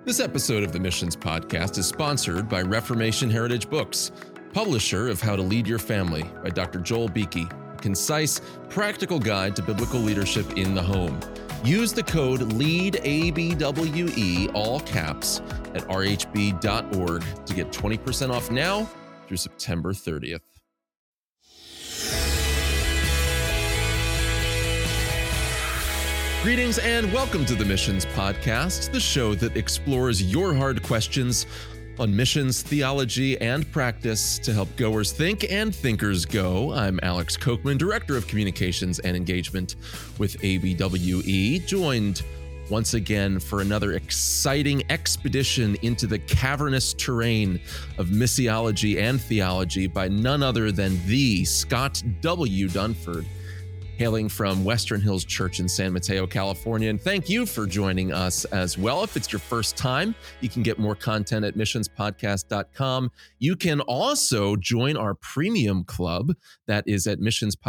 This episode of the Missions Podcast is sponsored by Reformation Heritage Books, publisher of How to Lead Your Family by Dr. Joel Beeke, a concise, practical guide to biblical leadership in the home. Use the code LEADABWE, all caps, at rhb.org to get 20% off now through September 30th. Greetings and welcome to the Missions Podcast, the show that explores your hard questions on missions, theology, and practice to help goers think and thinkers go. I'm Alex Kochman, Director of Communications and Engagement with ABWE, joined once again for another exciting expedition into the cavernous terrain of missiology and theology by none other than the Scott W. Dunford, hailing from Western Hills Church in San Mateo, California. And thank you for joining us as well. If it's your first time, you can get more content at missionspodcast.com. You can also join our premium club that is at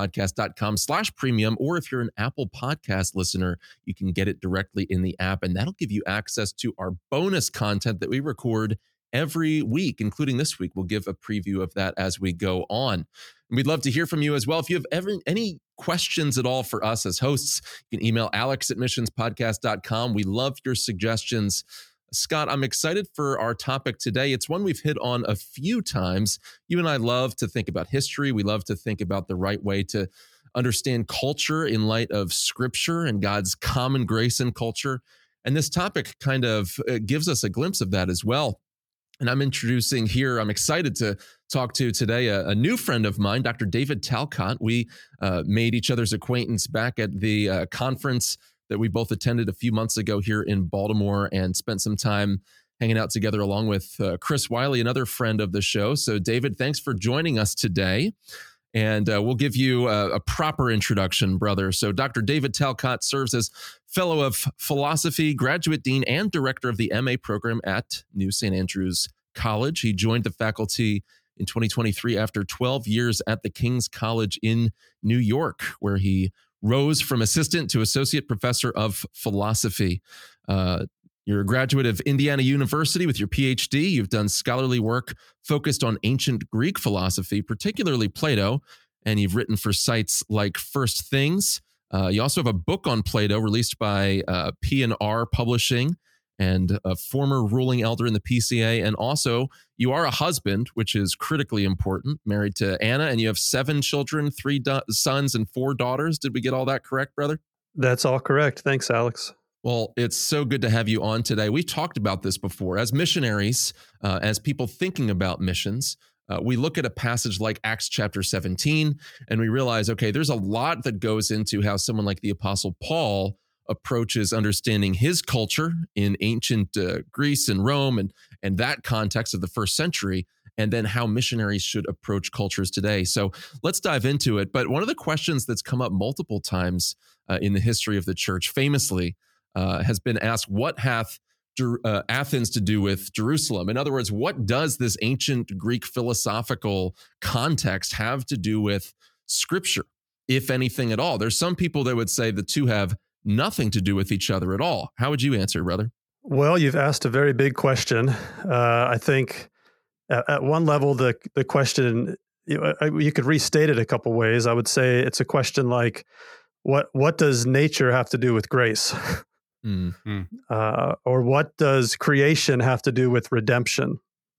missionspodcast.com/premium. Or if you're an Apple Podcast listener, you can get it directly in the app. And that'll give you access to our bonus content that we record every week, including this week. We'll give a preview of that as we go on. And we'd love to hear from you as well. If you have any questions at all for us as hosts, you can email alex@missionspodcast.com. We love your suggestions. Scott, I'm excited for our topic today. It's one we've hit on a few times. You and I love to think about history. We love to think about the right way to understand culture in light of Scripture and God's common grace in culture. And this topic kind of gives us a glimpse of that as well. And I'm excited to talk to today a new friend of mine, Dr. David Talcott. We made each other's acquaintance back at the conference that we both attended a few months ago here in Baltimore and spent some time hanging out together along with Chris Wiley, another friend of the show. So David, thanks for joining us today. And we'll give you a proper introduction, brother. So Dr. David Talcott serves as Fellow of Philosophy, Graduate Dean, and Director of the MA program at New St. Andrews College. He joined the faculty in 2023 after 12 years at the King's College in New York, where he rose from assistant to associate professor of philosophy. You're a graduate of Indiana University with your PhD. You've done scholarly work focused on ancient Greek philosophy, particularly Plato, and you've written for sites like First Things. You also have a book on Plato released by P&R Publishing and a former ruling elder in the PCA. And also, you are a husband, which is critically important, married to Anna, and you have 7 children, 3 sons and 4 daughters. Did we get all that correct, brother? That's all correct. Thanks, Alex. Well, it's so good to have you on today. We've talked about this before. As missionaries, as people thinking about missions, we look at a passage like Acts chapter 17, and we realize, okay, there's a lot that goes into how someone like the Apostle Paul approaches understanding his culture in ancient Greece and Rome and that context of the first century, and then how missionaries should approach cultures today. So let's dive into it. But one of the questions that's come up multiple times in the history of the church, famously, has been asked, what hath Athens to do with Jerusalem? In other words, what does this ancient Greek philosophical context have to do with Scripture, if anything at all? There's some people that would say the two have nothing to do with each other at all. How would you answer, brother? Well, you've asked a very big question. I think at one level, the question, you could restate it a couple ways. I would say it's a question like, what does nature have to do with grace? Mm-hmm. Or what does creation have to do with redemption?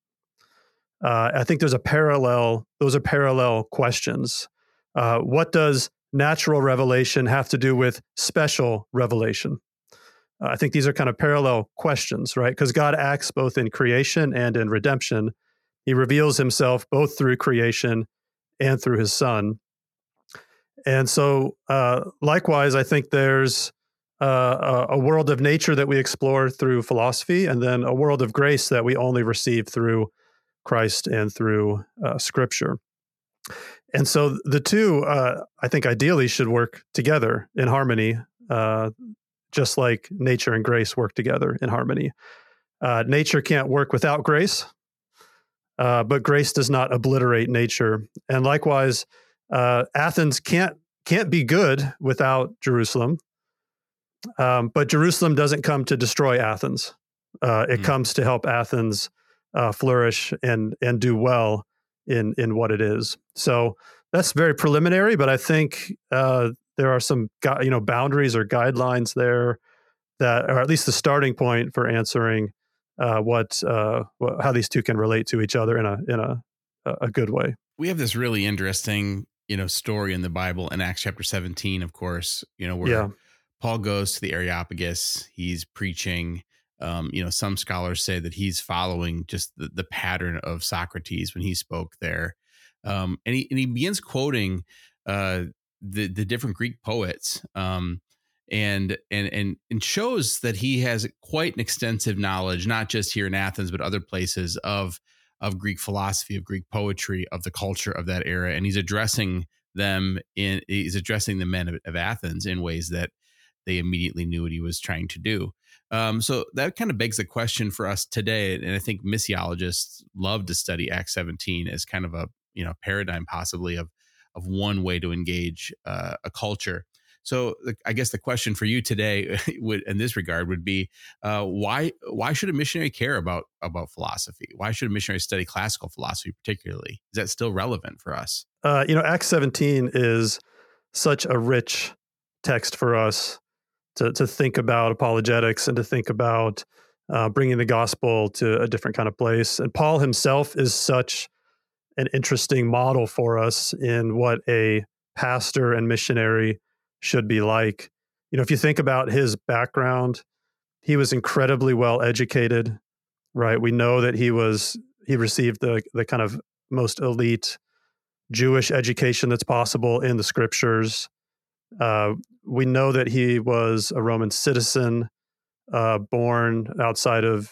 I think those are parallel questions. What does natural revelation have to do with special revelation? I think these are kind of parallel questions, right? Because God acts both in creation and in redemption. He reveals himself both through creation and through his Son. And so, likewise, I think there's a world of nature that we explore through philosophy, and then a world of grace that we only receive through Christ and through Scripture. And so the two, I think, ideally should work together in harmony, just like nature and grace work together in harmony. Nature can't work without grace, but grace does not obliterate nature. And likewise, Athens can't be good without Jerusalem, but Jerusalem doesn't come to destroy Athens. It comes to help Athens flourish and do well in what it is. So that's very preliminary, but I think there are some boundaries or guidelines there that are at least the starting point for answering how these two can relate to each other in a good way. We have this really interesting, story in the Bible in Acts chapter 17, of course, where Yeah. Paul goes to the Areopagus. He's preaching. Some scholars say that he's following just the pattern of Socrates when he spoke there. And he begins quoting the different Greek poets, and shows that he has quite an extensive knowledge, not just here in Athens, but other places of Greek philosophy, of Greek poetry, of the culture of that era. And he's addressing the men of Athens in ways that they immediately knew what he was trying to do. So that kind of begs the question for us today. And I think missiologists love to study Acts 17 as kind of a paradigm possibly of one way to engage a culture. So I guess the question for you today in this regard would be, why should a missionary care about philosophy? Why should a missionary study classical philosophy particularly? Is that still relevant for us? Acts 17 is such a rich text for us to think about apologetics and to think about bringing the gospel to a different kind of place. And Paul himself is such an interesting model for us in what a pastor and missionary should be like. If you think about his background, he was incredibly well educated, right? We know that he received the kind of most elite Jewish education that's possible in the scriptures. We know that he was a Roman citizen, born outside of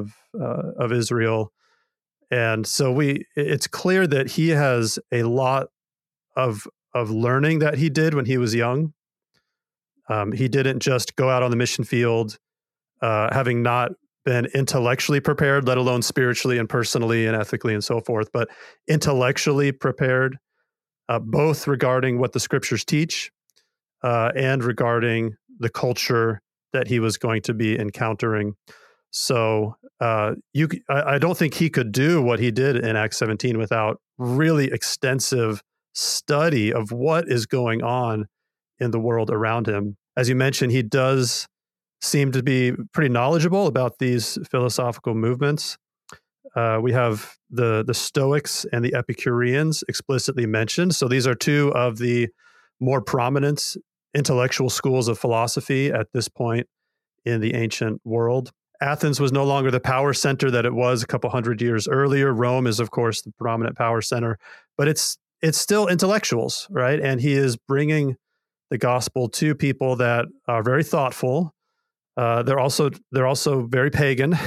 Israel, and so it's clear that he has a lot of learning that he did when he was young. He didn't just go out on the mission field having not been intellectually prepared, let alone spiritually and personally and ethically and so forth, but intellectually prepared, both regarding what the scriptures teach and regarding the culture that he was going to be encountering. So I don't think he could do what he did in Acts 17 without really extensive study of what is going on in the world around him. As you mentioned, he does seem to be pretty knowledgeable about these philosophical movements. We have the Stoics and the Epicureans explicitly mentioned. So these are two of the more prominent intellectual schools of philosophy at this point in the ancient world. Athens was no longer the power center that it was a couple hundred years earlier. Rome is, of course, the prominent power center, but it's still intellectuals, right? And he is bringing the gospel to people that are very thoughtful. They're also very pagan,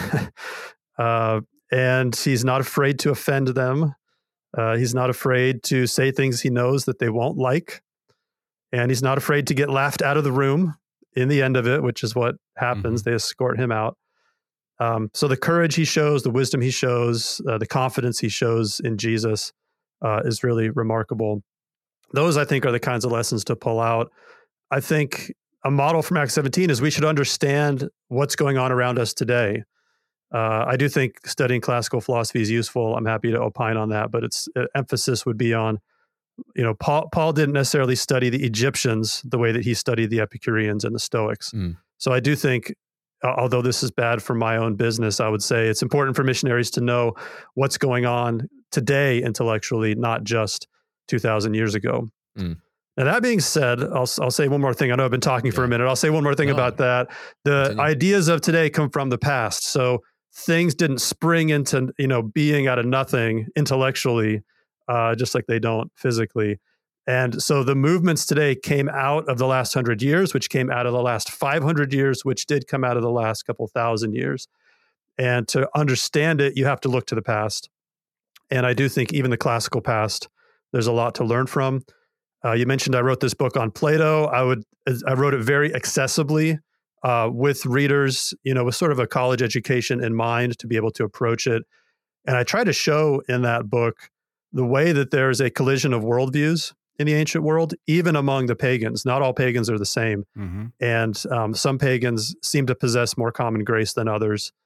and he's not afraid to offend them. He's not afraid to say things he knows that they won't like, and he's not afraid to get laughed out of the room in the end of it, which is what happens. They escort him out. So the courage he shows, the wisdom he shows, the confidence he shows in Jesus is really remarkable. Those, I think, are the kinds of lessons to pull out. I think a model from Acts 17 is we should understand what's going on around us today. I do think studying classical philosophy is useful. I'm happy to opine on that, but its emphasis would be on, Paul didn't necessarily study the Egyptians the way that he studied the Epicureans and the Stoics. So I do think, although this is bad for my own business, I would say it's important for missionaries to know what's going on today intellectually, not just 2,000 years ago. Now, that being said, I'll say one more thing. I know I've been talking for a minute. I'll say one more thing about that. The ideas of today come from the past. So things didn't spring into, being out of nothing intellectually, just like they don't physically. And so the movements today came out of the last 100 years, which came out of the last 500 years, which did come out of the last couple thousand years. And to understand it, you have to look to the past. And I do think even the classical past, there's a lot to learn from. You mentioned I wrote this book on Plato. I wrote it very accessibly with readers, with sort of a college education in mind to be able to approach it. And I try to show in that book the way that there's a collision of worldviews in the ancient world, even among the pagans. Not all pagans are the same. And some pagans seem to possess more common grace than others.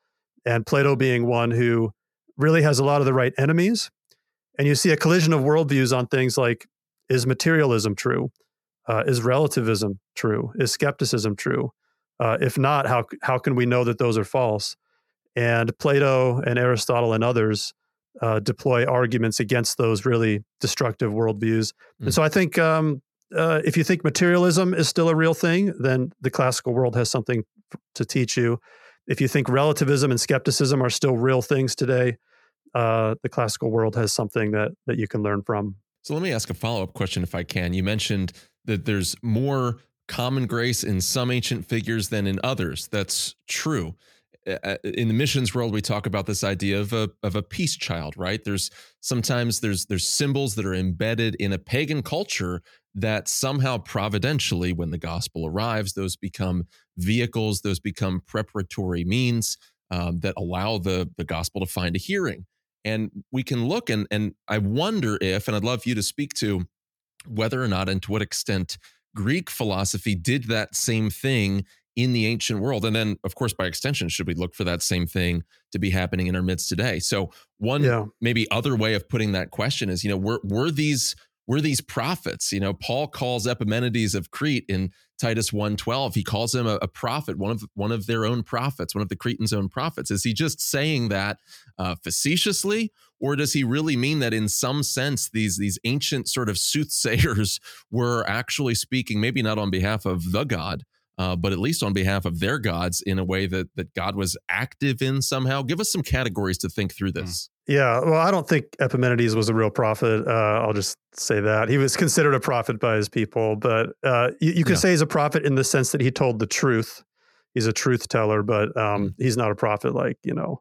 and Plato being one who really has a lot of the right enemies. And you see a collision of worldviews on things like, is materialism true? Is relativism true? Is skepticism true? If not, how can we know that those are false? And Plato and Aristotle and others deploy arguments against those really destructive worldviews. And so I think if you think materialism is still a real thing, then the classical world has something to teach you. If you think relativism and skepticism are still real things today, the classical world has something that you can learn from. So let me ask a follow-up question if I can. You mentioned that there's more common grace in some ancient figures than in others. That's true. In the missions world, we talk about this idea of a peace child, right? There's sometimes there's symbols that are embedded in a pagan culture that somehow providentially, when the gospel arrives, those become vehicles, those become preparatory means that allow the gospel to find a hearing. And we can look and I wonder if, and I'd love you to speak to whether or not and to what extent Greek philosophy did that same thing in the ancient world. And then, of course, by extension, should we look for that same thing to be happening in our midst today? So one maybe other way of putting that question is, were these prophets? Paul calls Epimenides of Crete in Titus 1:12. He calls him a prophet, one of their own prophets, one of the Cretans' own prophets. Is he just saying that facetiously, or does he really mean that in some sense these ancient sort of soothsayers were actually speaking, maybe not on behalf of the God, but at least on behalf of their gods in a way that God was active in somehow? Give us some categories to think through this. Yeah, well, I don't think Epimenides was a real prophet. I'll just say that. He was considered a prophet by his people, but you could say he's a prophet in the sense that he told the truth. He's a truth teller, but he's not a prophet like,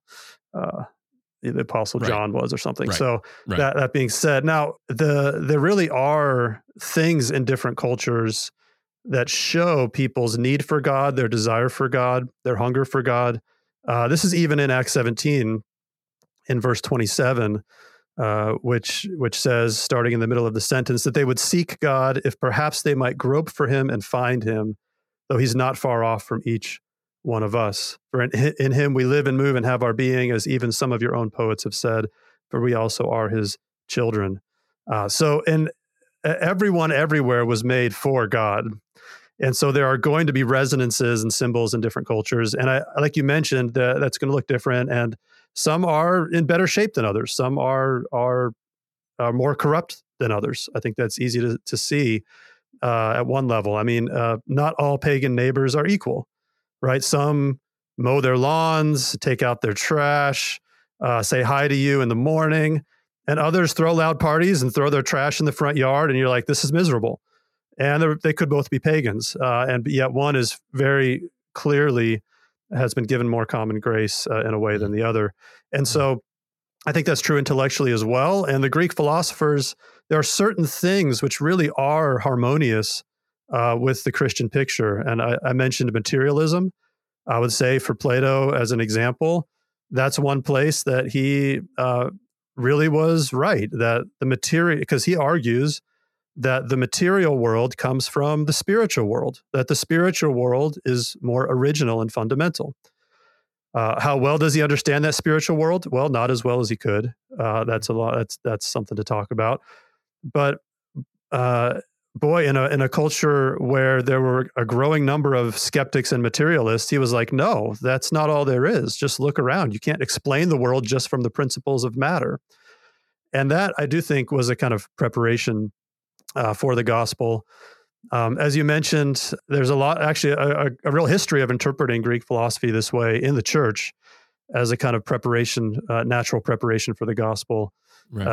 the Apostle John was or something. Right. So that being said, now there really are things in different cultures that show people's need for God, their desire for God, their hunger for God. This is even in Acts 17 in verse 27, which says, starting in the middle of the sentence, that they would seek God if perhaps they might grope for him and find him, though he's not far off from each one of us. For in him we live and move and have our being, as even some of your own poets have said, for we also are his children. So everyone everywhere was made for God. And so there are going to be resonances and symbols in different cultures. And I like you mentioned, that's going to look different. And some are in better shape than others. Some are more corrupt than others. I think that's easy to see at one level. I mean, not all pagan neighbors are equal, right? Some mow their lawns, take out their trash, say hi to you in the morning, and others throw loud parties and throw their trash in the front yard. And you're like, this is miserable. And they could both be pagans. And yet one is very clearly has been given more common grace in a way than the other. And so I think that's true intellectually as well. And the Greek philosophers, there are certain things which really are harmonious with the Christian picture. And I mentioned materialism. I would say for Plato, as an example, that's one place that he really was right, that the material, because he argues that the material world comes from the spiritual world, that the spiritual world is more original and fundamental. How well does he understand that spiritual world? Well, not as well as he could. That's a lot. That's something to talk about. But boy, in a culture where there were a growing number of skeptics and materialists, he was like, no, that's not all there is. Just look around. You can't explain the world just from the principles of matter. And that, I do think, was a kind of preparation for the gospel. As you mentioned, there's a lot, actually, a real history of interpreting Greek philosophy this way in the church as a kind of preparation, natural preparation for the gospel. Right.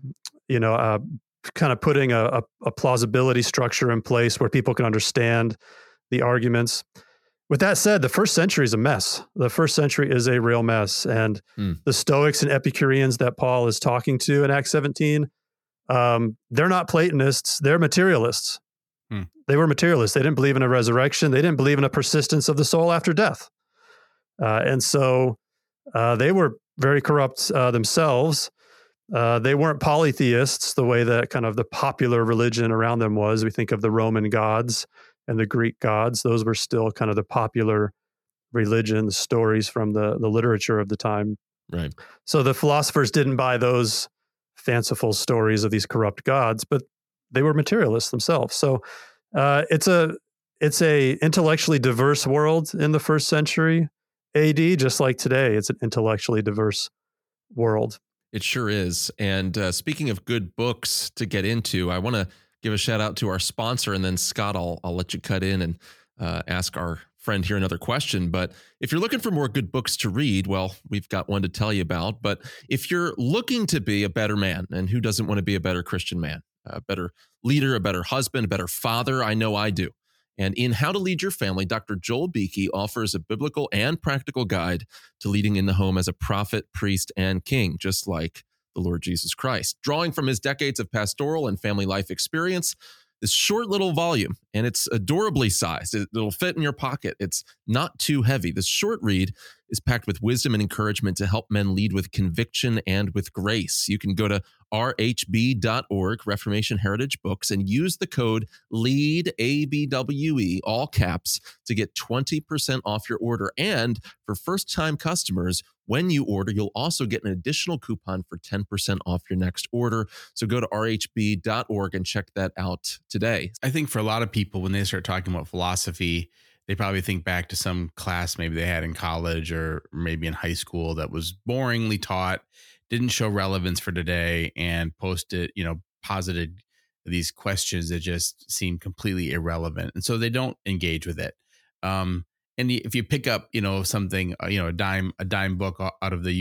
Kind of putting a plausibility structure in place where people can understand the arguments. With that said, the first century is a mess. The first century is a real mess. And the Stoics and Epicureans that Paul is talking to in Acts 17, they're not Platonists, they're materialists. They were materialists. They didn't believe in a resurrection. They didn't believe in a persistence of the soul after death. And so they were very corrupt themselves. They weren't polytheists the way that kind of the popular religion around them was. We think of the Roman gods and the Greek gods. Those were still kind of the popular religion, the stories from the literature of the time. Right. So the philosophers didn't buy those fanciful stories of these corrupt gods, but they were materialists themselves. So it's a intellectually diverse world in the first century AD, just like today. It's an intellectually diverse world. It sure is. And speaking of good books to get into, I want to give a shout out to our sponsor, and then Scott, I'll let you cut in and ask our friend here another question. But if you're looking for more good books to read, well, we've got one to tell you about. But if you're looking to be a better man, and who doesn't want to be a better Christian man, a better leader, a better husband, a better father? I know I do. And in How to Lead Your Family, Dr. Joel Beeke offers a biblical and practical guide to leading in the home as a prophet, priest, and king, just like the Lord Jesus Christ. Drawing from his decades of pastoral and family life experience, this short little volume, and it's adorably sized. It'll fit in your pocket. It's not too heavy. This short read is packed with wisdom and encouragement to help men lead with conviction and with grace. You can go to rhb.org, Reformation Heritage Books, and use the code LEAD, ABWE, all caps, to get 20% off your order. And for first-time customers, when you order, you'll also get an additional coupon for 10% off your next order. So go to rhb.org and check that out today. I think for a lot of people, when they start talking about philosophy, they probably think back to some class maybe they had in college or maybe in high school that was boringly taught, didn't show relevance for today, and posited these questions that just seem completely irrelevant. And so they don't engage with it. And if you pick up, something, a dime book out of the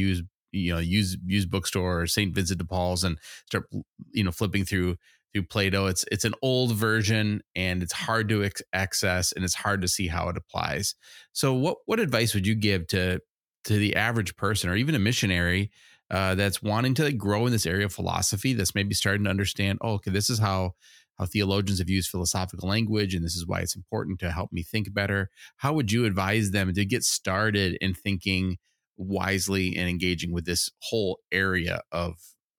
used bookstore or St. Vincent de Paul's and start, flipping through Plato, it's an old version and it's hard to access and it's hard to see how it applies. So what advice would you give to the average person or even a missionary that's wanting to grow in this area of philosophy, that's maybe starting to understand, okay, this is how theologians have used philosophical language, and this is why it's important to help me think better? How would you advise them to get started in thinking wisely and engaging with this whole area of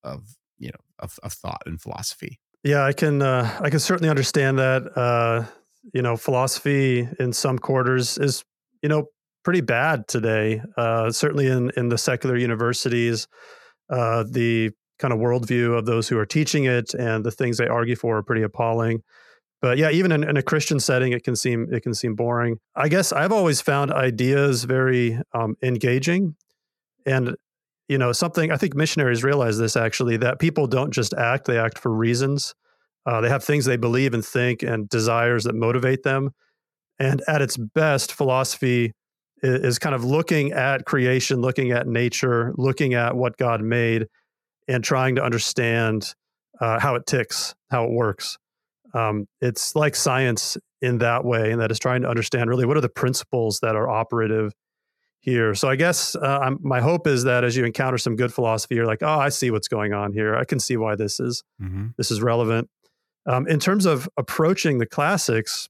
thought and philosophy? Yeah, I can certainly understand that. Philosophy in some quarters is, pretty bad today. Certainly in the secular universities, the kind of worldview of those who are teaching it and the things they argue for are pretty appalling. But yeah, even in a Christian setting, it can seem boring. I guess I've always found ideas very engaging, and something I think missionaries realize this actually, that people don't just act; they act for reasons. They have things they believe and think and desires that motivate them. And at its best, philosophy is kind of looking at creation, looking at nature, looking at what God made, and trying to understand how it ticks, how it works. It's like science in that way, and that is trying to understand really what are the principles that are operative here. So I guess my hope is that as you encounter some good philosophy, you're like, oh, I see what's going on here. I can see why this is relevant. In terms of approaching the classics,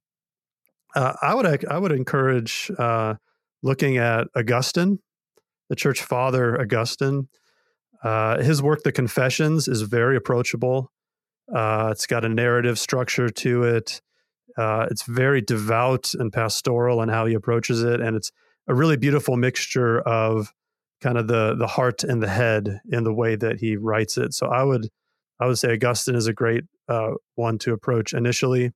I would encourage looking at Augustine, the church father Augustine. His work, The Confessions, is very approachable. It's got a narrative structure to it. It's very devout and pastoral in how he approaches it, and it's a really beautiful mixture of kind of the heart and the head in the way that he writes it. So I would say Augustine is a great one to approach initially.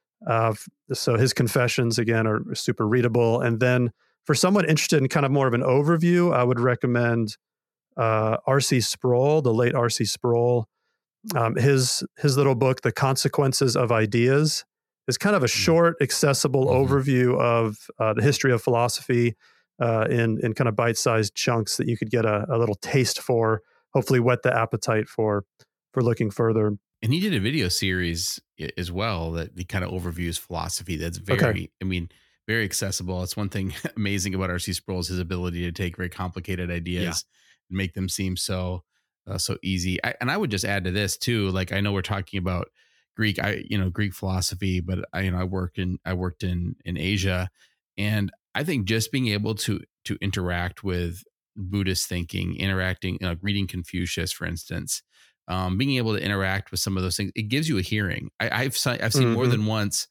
So his Confessions, again, are super readable. And then for someone interested in kind of more of an overview, I would recommend R.C. Sproul, the late R.C. Sproul. His little book, The Consequences of Ideas, is kind of a short, accessible overview of the history of philosophy in kind of bite-sized chunks that you could get a little taste for, hopefully whet the appetite for looking further. And he did a video series as well that he kind of overviews philosophy. That's very, very accessible. It's one thing amazing about R.C. Sproul is his ability to take very complicated ideas and make them seem so easy. And I would just add to this too. Like, I know we're talking about Greek, Greek philosophy, but I worked in Asia, and I think just being able to interact with Buddhist thinking, reading Confucius, for instance, being able to interact with some of those things, it gives you a hearing. I've seen more than once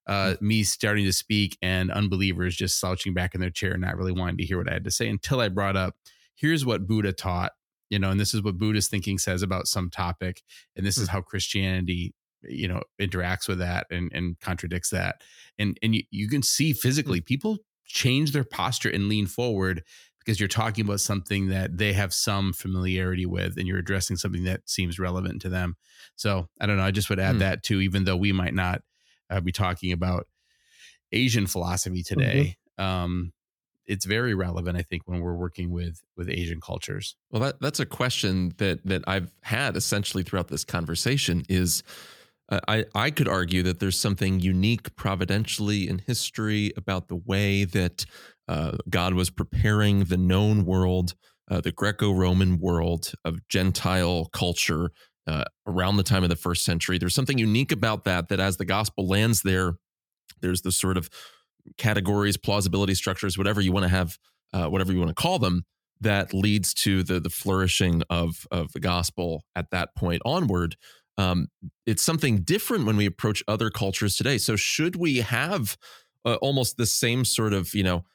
me starting to speak and unbelievers just slouching back in their chair and not really wanting to hear what I had to say until I brought up, here's what Buddha taught, and this is what Buddhist thinking says about some topic. And this is how Christianity, interacts with that and contradicts that. And you can see physically people change their posture and lean forward because you're talking about something that they have some familiarity with and you're addressing something that seems relevant to them. So I don't know. I just would add that too, even though we might not be talking about Asian philosophy today. It's very relevant, I think, when we're working with Asian cultures. Well, that's a question that I've had essentially throughout this conversation is I could argue that there's something unique providentially in history about the way that God was preparing the known world, the Greco-Roman world of Gentile culture around the time of the first century. There's something unique about that as the gospel lands there, there's the sort of categories, plausibility structures, whatever you want to have, whatever you want to call them, that leads to the flourishing of the gospel at that point onward. It's something different when we approach other cultures today. So should we have almost the same sort of,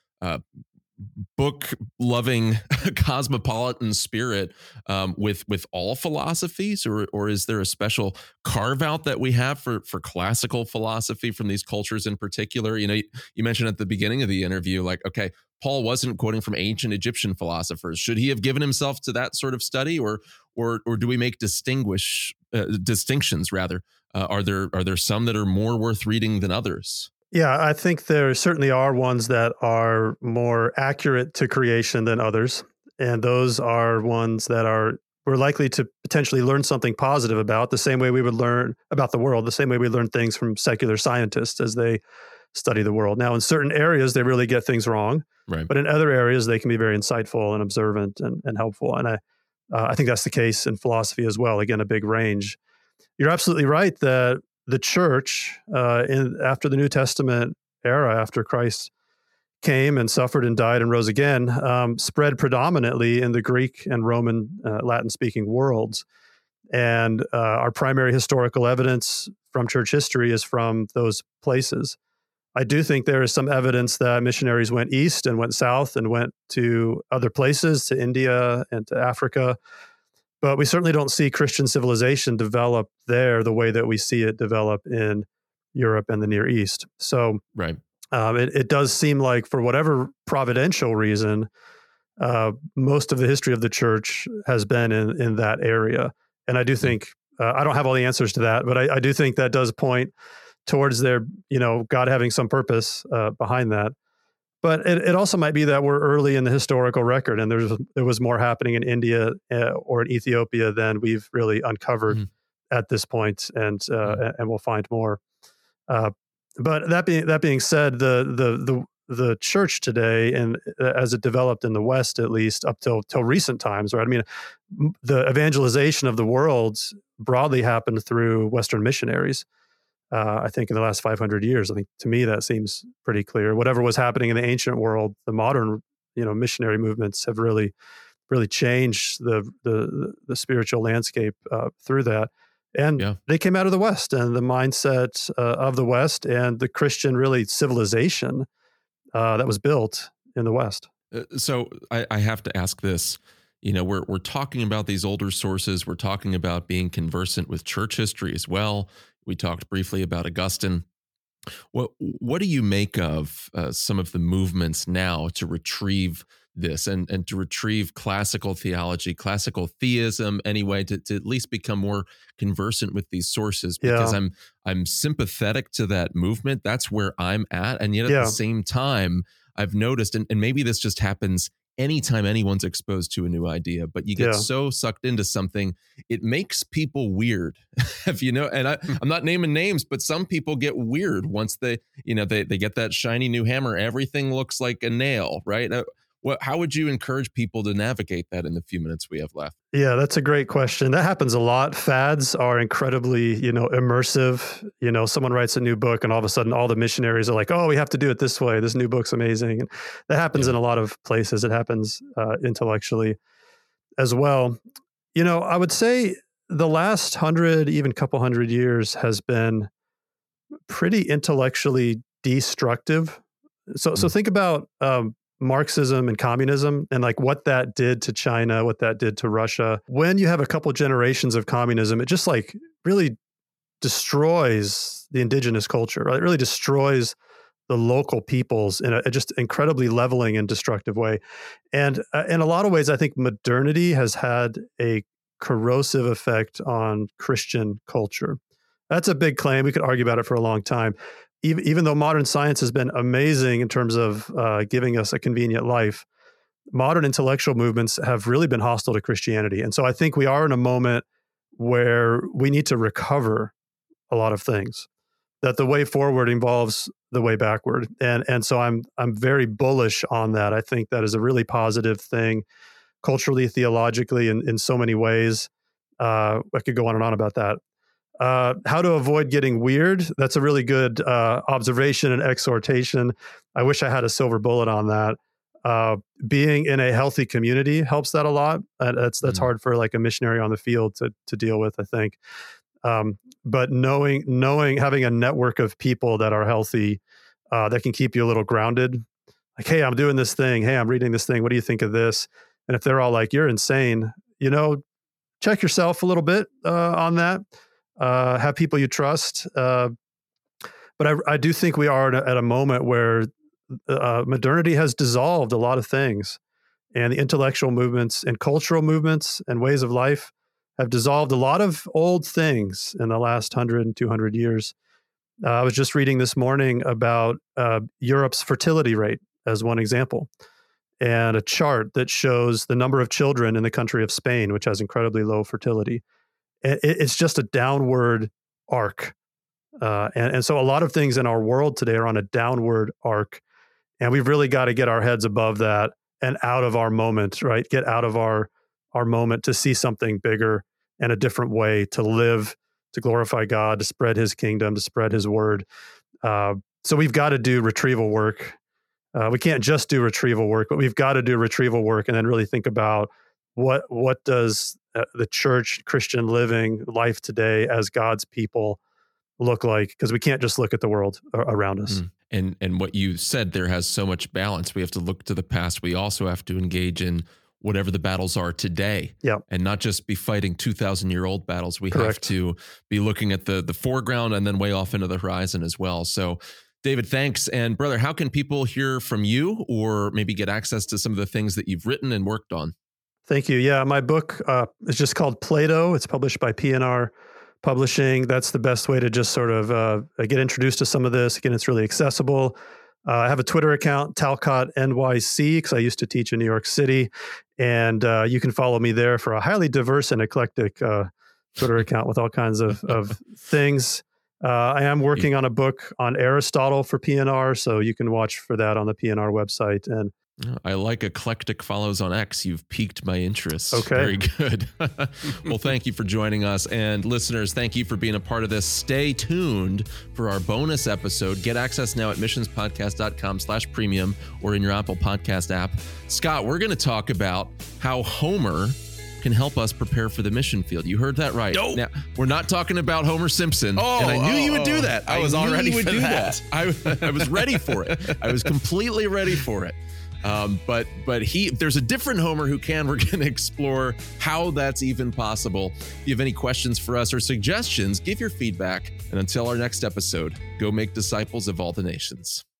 book-loving cosmopolitan spirit with all philosophies, or is there a special carve-out that we have for classical philosophy from these cultures in particular? You mentioned at the beginning of the interview, like, okay, Paul wasn't quoting from ancient Egyptian philosophers. Should he have given himself to that sort of study, or do we make distinctions rather? Are there some that are more worth reading than others? Yeah, I think there certainly are ones that are more accurate to creation than others. And those are ones that we're likely to potentially learn something positive about, the same way we would learn about the world, the same way we learn things from secular scientists as they study the world. Now, in certain areas, they really get things wrong. Right. But in other areas, they can be very insightful and observant and helpful. And I think that's the case in philosophy as well. Again, a big range. You're absolutely right that the church, after the New Testament era, after Christ came and suffered and died and rose again, spread predominantly in the Greek and Roman Latin-speaking worlds. And our primary historical evidence from church history is from those places. I do think there is some evidence that missionaries went east and went south and went to other places, to India and to Africa. But we certainly don't see Christian civilization develop there the way that we see it develop in Europe and the Near East. So right. It does seem like, for whatever providential reason, most of the history of the church has been in that area. And I do think, I don't have all the answers to that, but I do think that does point towards God having some purpose behind that. But it also might be that we're early in the historical record, and there was more happening in India or in Ethiopia than we've really uncovered at this point, and we'll find more. But that being said, the church today, and as it developed in the West, at least up till recent times, right? I mean, the evangelization of the world broadly happened through Western missionaries. I think in the last 500 years, I think to me that seems pretty clear. Whatever was happening in the ancient world, the modern, missionary movements have really changed the spiritual landscape through that. And they came out of the West, and the mindset of the West and the Christian civilization that was built in the West. So I have to ask this. We're talking about these older sources. We're talking about being conversant with church history as well. We talked briefly about Augustine. What do you make of some of the movements now to retrieve this and to retrieve classical theology, classical theism, anyway, to at least become more conversant with these sources? Because I'm sympathetic to that movement. That's where I'm at. And yet at the same time, I've noticed, and maybe this just happens anytime anyone's exposed to a new idea, but you get so sucked into something, it makes people weird. And I'm not naming names, but some people get weird once they get that shiny new hammer. Everything looks like a nail, right? How would you encourage people to navigate that in the few minutes we have left? Yeah, that's a great question. That happens a lot. Fads are incredibly, immersive. Someone writes a new book and all of a sudden all the missionaries are like, oh, we have to do it this way. This new book's amazing. And that happens in a lot of places. It happens intellectually as well. I would say the last 100, even couple hundred years has been pretty intellectually destructive. So think about Marxism and communism and like what that did to China, what that did to Russia. When you have a couple generations of communism, it just like really destroys the indigenous culture, right? It really destroys the local peoples in a just incredibly leveling and destructive way. And in a lot of ways, I think modernity has had a corrosive effect on Christian culture. That's a big claim. We could argue about it for a long time. Even though modern science has been amazing in terms of giving us a convenient life, modern intellectual movements have really been hostile to Christianity. And so I think we are in a moment where we need to recover a lot of things, that the way forward involves the way backward. And so I'm very bullish on that. I think that is a really positive thing, culturally, theologically, in so many ways. I could go on and on about that. How to avoid getting weird. That's a really good observation and exhortation. I wish I had a silver bullet on that. Being in a healthy community helps that a lot. That's hard for like a missionary on the field to deal with, I think. But knowing, having a network of people that are healthy, that can keep you a little grounded. Like, hey, I'm doing this thing. Hey, I'm reading this thing. What do you think of this? And if they're all like, you're insane, check yourself a little bit on that. Have people you trust. But I do think we are at a moment where modernity has dissolved a lot of things, and the intellectual movements and cultural movements and ways of life have dissolved a lot of old things in the last 100 and 200 years. I was just reading this morning about Europe's fertility rate as one example, and a chart that shows the number of children in the country of Spain, which has incredibly low fertility. It's just a downward arc. And so a lot of things in our world today are on a downward arc. And we've really got to get our heads above that and out of our moment, right? Get out of our moment to see something bigger and a different way to live, to glorify God, to spread his kingdom, to spread his word. So we've got to do retrieval work. We can't just do retrieval work, but we've got to do retrieval work and then really think about what does the church, Christian living life today as God's people look like? Because we can't just look at the world around us. And what you said there has so much balance. We have to look to the past. We also have to engage in whatever the battles are today, and not just be fighting 2,000-year-old battles. We have to be looking at the foreground and then way off into the horizon as well. So, David, thanks. And brother, how can people hear from you or maybe get access to some of the things that you've written and worked on? Thank you. Yeah, my book is just called Plato. It's published by P&R Publishing. That's the best way to just sort of get introduced to some of this. Again, it's really accessible. I have a Twitter account, Talcott NYC, because I used to teach in New York City. And you can follow me there for a highly diverse and eclectic Twitter account with all kinds of things. I am working on a book on Aristotle for P&R, so you can watch for that on the P&R website. And I like eclectic follows on X. You've piqued my interest. Okay. Very good. Well, thank you for joining us. And listeners, thank you for being a part of this. Stay tuned for our bonus episode. Get access now at missionspodcast.com/premium or in your Apple Podcast app. Scott, we're going to talk about how Homer can help us prepare for the mission field. You heard that right. Nope. Now, we're not talking about Homer Simpson. And I knew you would do that. I was all ready for that. I was ready for it. I was completely ready for it. But there's a different Homer who can. We're going to explore how that's even possible. If you have any questions for us or suggestions, give your feedback. And until our next episode, go make disciples of all the nations.